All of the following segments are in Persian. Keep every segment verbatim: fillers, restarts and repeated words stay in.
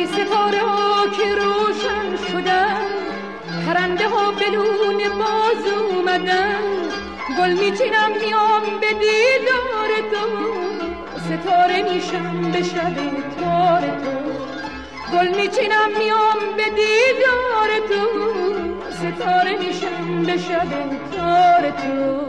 ای ستاره ها که روشن شدن، پرنده ها بدون باز اومدن، گل میچینم میام به دیدار تو، ستاره میشم به شب تار تو. گل میچینم میام به دیدار تو، ستاره میشم به شب تار تو.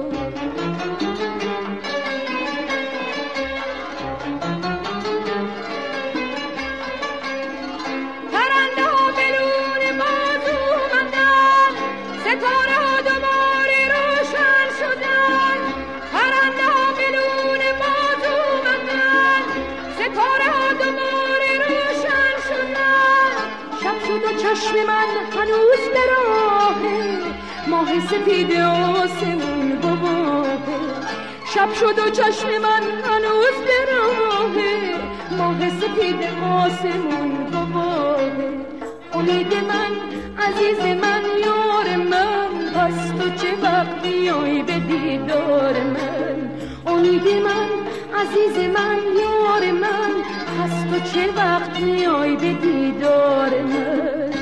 پرنده ها بدون باز اومدن، ستاره ها دوباره روشن شدن، پرنده ها بدون باز اومدن، ستاره ها دوباره روشن شدن. شب شد و چشم من هنوز به راهه، ماه سفید آسمون گواهه. شب شد و چشم من هنوز به راهه، ماه سفید آسمون گواهه. امید من عزیز من یار من، پس تو چه وقت میای به دیدار من. امید من عزیز من یار من، پس تو چه وقت میای به دیدار من.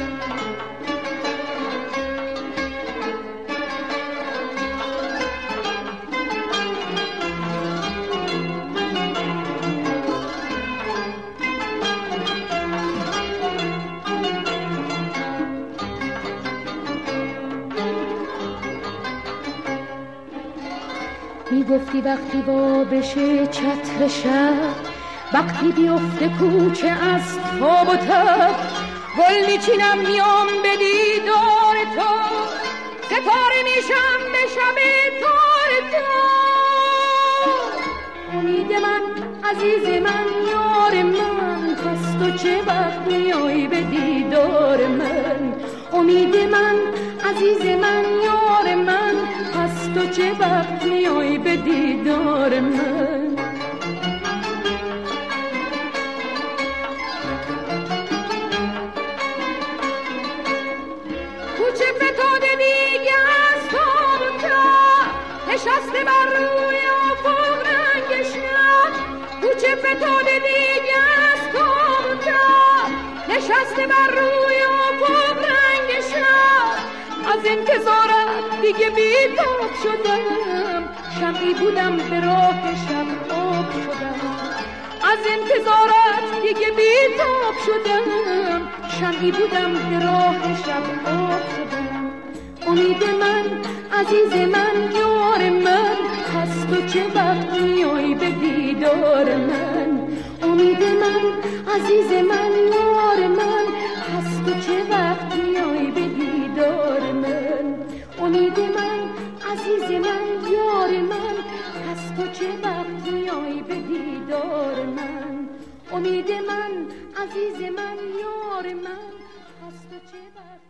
میگفتی وقتی با بشه چتر شب، وقتی بیفته کوچه از تاب و تب، گل میچینم میام به دیدار تو، ستاره میشم به شب تار تو. امید من عزیز من یار من، پس تو چه وقت میای به دیدار من. امید من عزیز من یار من، پس تو چه وقت میای به دیدار من. کوچه فتاده دیگه از تاب و تب، نشسته بر روی افق رنگ شب. کوچه فتاده دیگه از تاب و تب، نشسته بر روی افق رنگ شب. از انتظارت دیگه بیتاب شدم، شمعی بودم به راه شب آب شدم. از انتظارت دیگه بیتاب شدم، شمعی بودم به راه شب آب شدم. امید من عزیز من یار من، پس تو چه وقت میای به دیدار من. امید من عزیز من یار من، پس تو چه وقت میای به دیدار من. امید من عزیز من یار من، پس تو چه وقت میای به دیدار من. امید من عزیز من یار من، پس تو چه وقت